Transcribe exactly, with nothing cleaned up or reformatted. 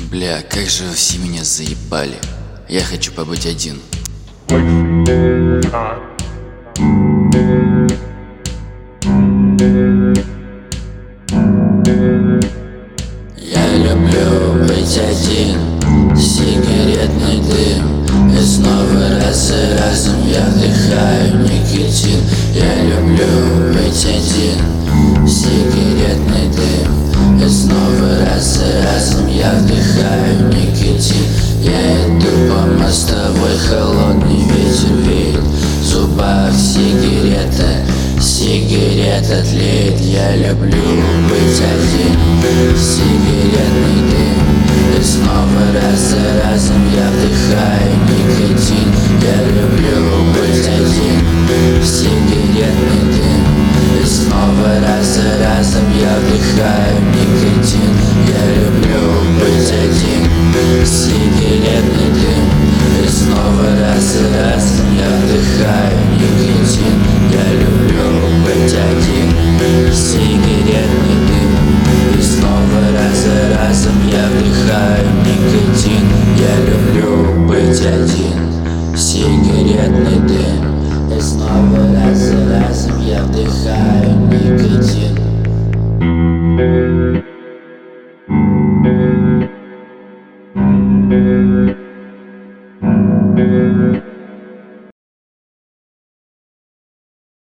Бля, как же вы все меня заебали. Я хочу побыть один. Я люблю быть один, сигаретный дым, и снова раз за разом я вдыхаю никотин. Я люблю быть один, сигаретный дым, и снова раз за разом я вдыхаю никотин. Я иду по мостовой, холодный ветер веет, в зубах сигарета, сигарета тлеет. Я люблю быть один, сигаретный дым, и снова раз за разом я вдыхаю никотин. Я люблю быть один, сигаретный дым, и снова раз за разом я вдыхаю никотин. Я люблю быть один, сигаретный дым, и снова раз за разом я вдыхаю никотин. Я люблю быть один, сигаретный дым, и снова раз за разом я вдыхаю никотин. Я люблю быть один.